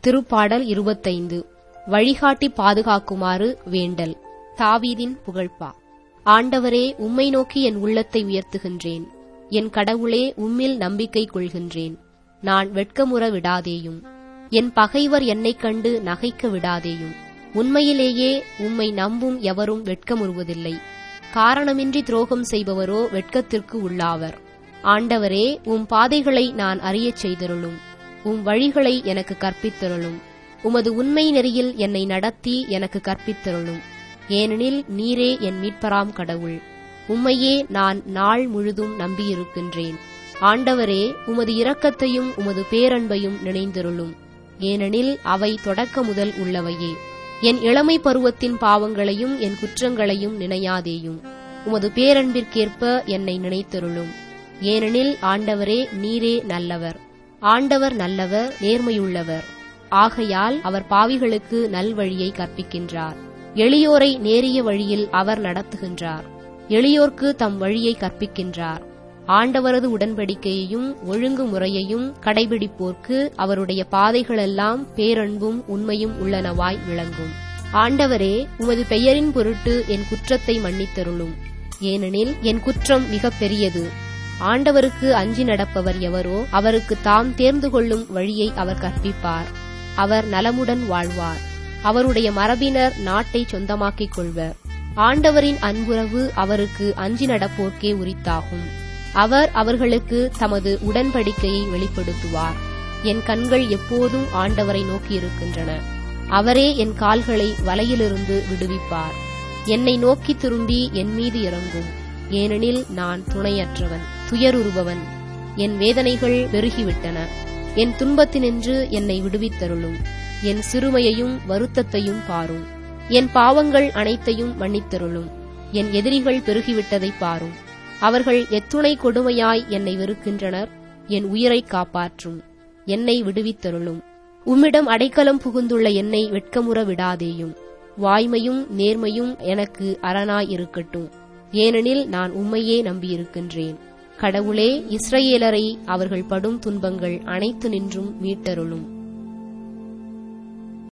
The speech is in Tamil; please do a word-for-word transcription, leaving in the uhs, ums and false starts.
திருப்பாடல் இருபத்தைந்து. வழிகாட்டி பாதுகாக்குமாறு வேண்டல். தாவீதின் புகழ்பா. ஆண்டவரே, உம்மை நோக்கி என் உள்ளத்தை உயர்த்துகின்றேன். என் கடவுளே, உம்மில் நம்பிக்கை கொள்கின்றேன். நான் வெட்கமுற விடாதேயும். என் பகைவர் என்னைக் கண்டு நகைக்க விடாதேயும். உண்மையிலேயே உம்மை நம்பும் எவரும் வெட்கமுறுவதில்லை. காரணமின்றி துரோகம் செய்பவரோ வெட்கத்திற்கு உள்ளாவர். ஆண்டவரே, உம் பாதைகளை நான் அறியச் செய்தருளும். உம் வழிகளை எனக்கு கற்பித்தருளும். உமது உண்மை நெறியில் என்னை நடத்தி எனக்கு கற்பித்தருளும். ஏனெனில் நீரே என் மீட்பராம் கடவுள். உம்மையே நான் நாள் முழுதும் நம்பியிருக்கின்றேன். ஆண்டவரே, உமது இரக்கத்தையும் உமது பேரன்பையும் நினைந்தருளும். ஏனெனில் அவை தொடக்க முதல் உள்ளவையே. என் இளமை பருவத்தின் பாவங்களையும் என் குற்றங்களையும் நினையாதேயும். உமது பேரன்பிற்கேற்ப என்னை நினைத்தருளும். ஏனெனில் ஆண்டவரே, நீரே நல்லவர். ஆண்டவர் நல்லவர், நேர்மையுள்ளவர். ஆகையால் அவர் பாவிகளுக்கு நல்வழியை கற்பிக்கின்றார். எளியோரை நேரிய வழியில் அவர் நடத்துகின்றார். எளியோர்க்கு தம் வழியை கற்பிக்கின்றார். ஆண்டவரது உடன்படிக்கையையும் ஒழுங்குமுறையையும் கடைபிடிப்போர்க்கு அவருடைய பாதைகளெல்லாம் பேரன்பும் உண்மையும் உள்ளனவாய் விளங்கும். ஆண்டவரே, உமது பெயரின் பொருட்டு என் குற்றத்தை மன்னித்தருளும். ஏனெனில் என் குற்றம் மிகப் பெரியது. ஆண்டவருக்கு அஞ்சி நடப்பவர் எவரோ அவருக்கு தாம் தேர்ந்து கொள்ளும் வழியை அவர் கற்பிப்பார். அவர் நலமுடன் வாழ்வார். அவருடைய மரபினர் நாட்டை சொந்தமாக்கிக் கொள்வர். ஆண்டவரின் அன்புறவு அவருக்கு அஞ்சி நடப்போர்க்கே உரித்தாகும். அவர் அவர்களுக்கு தமது உடன்படிக்கையை வெளிப்படுத்துவார். என் கண்கள் எப்போதும் ஆண்டவரை நோக்கியிருக்கின்றன. அவரே என் கால்களை வலையிலிருந்து விடுவிப்பார். என்னை நோக்கி திரும்பி என் மீது இறங்கும். ஏனெனில் நான் துணையற்றவன், துயருறுபவன். என் வேதனைகள் பெருகிவிட்டன. என் துன்பத்தினின்று என்னை விடுவித்தருளும். என் சிறுமையையும் வருத்தத்தையும் பாரும். என் பாவங்கள் அனைத்தையும் மன்னித்தருளும். என் எதிரிகள் பெருகிவிட்டதை பாரும். அவர்கள் எத்துணை கொடுமையாய் என்னை வெறுக்கின்றனர். என் உயிரை காப்பாற்றும். என்னை விடுவித்தருளும். உம்மிடம் அடைக்கலம் புகுந்துள்ள என்னை வெட்கமுற விடாதேயும். வாய்மையும் நேர்மையும் எனக்கு அரணாய் இருக்கட்டும். ஏனெனில் நான் உம்மையே நம்பியிருக்கின்றேன். கடவுளே, இஸ்ரவேலரை அவர்கள் படும் துன்பங்கள் அனைத்து நின்றும் மீட்டருளும்.